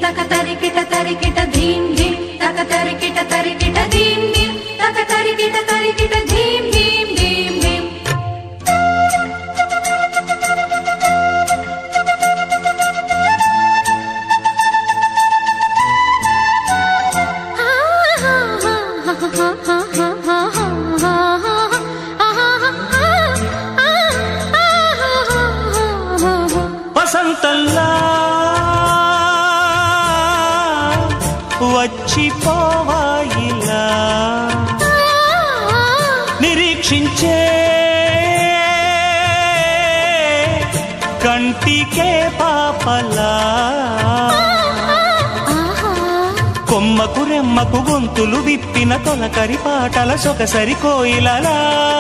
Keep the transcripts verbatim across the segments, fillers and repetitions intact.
తక తరికిట తరికిట ధీం ధీం తక తరికిట తరికిట ధీం ధీం తక తరికిట తరికిట ధీం ధీం ధీం ధీం వసంతల్లా వచ్చిపోవాయిలా నిరీక్షించే కంటికే పాపలా కొమ్మకు రెమ్మకు గొంతులు విప్పిన తొలకరి పాటల సొగసరి కోయిలలా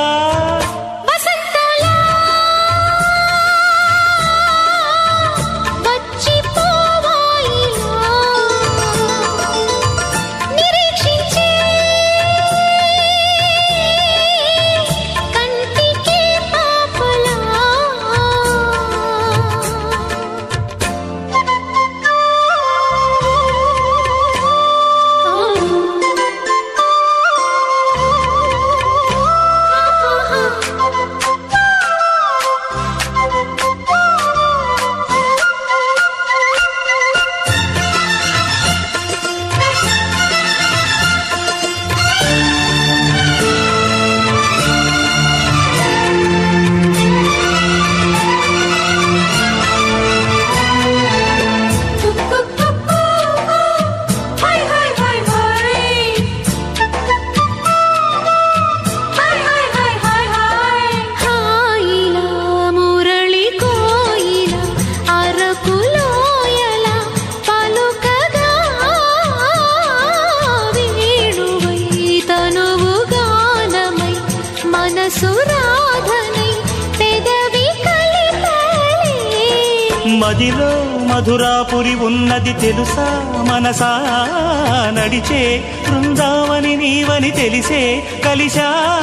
మదిలో మధురాపురి ఉన్నది తెలుసా మనసా నడిచే బృందావని నీవని తెలిసే కలిశా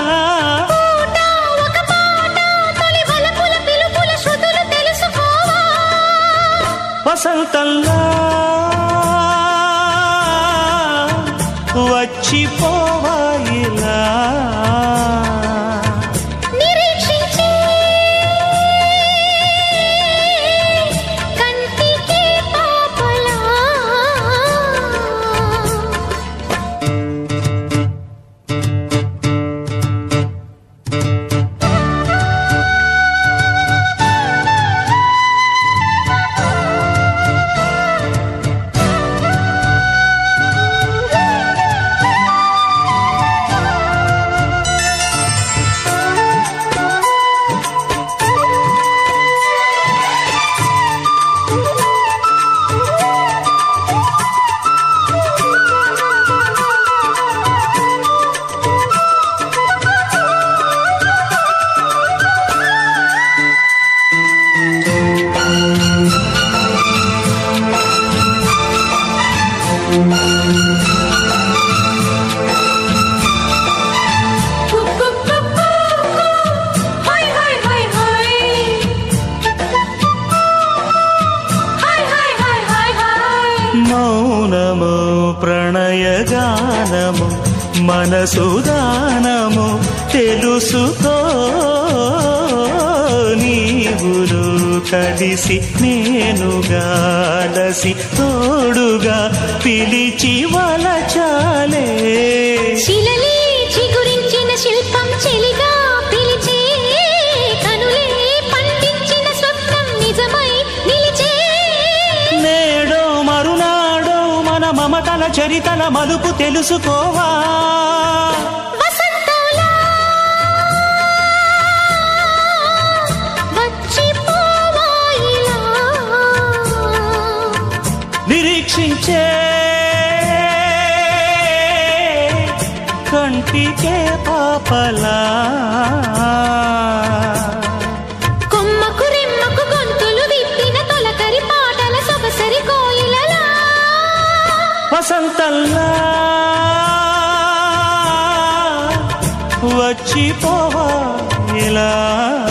వసంతల్లా వచ్చిపోవాయిలా మౌనము ప్రణయగానము మనసుదానము తెలుసుకో నీవులు కలిసి నేనుగాలసి తోడుగా పిలిచి వలచాలే శిలలే చిగురించిన శిల్పం చెలిగా పిలిచే కనులే పండించిన స్వప్నం నిజమై నిలిచే నేడో మరునాడో మన మమతల చరితల మలుపు తెలుసుకోవా నిరీక్షించే కంటికే పాపలా కొమ్మకు రెమ్మకు గొంతులు విప్పిన తొలకరి పాటల సొగసరి కోయిలలా వసంతల్లా వచ్చిపోవా ఇలా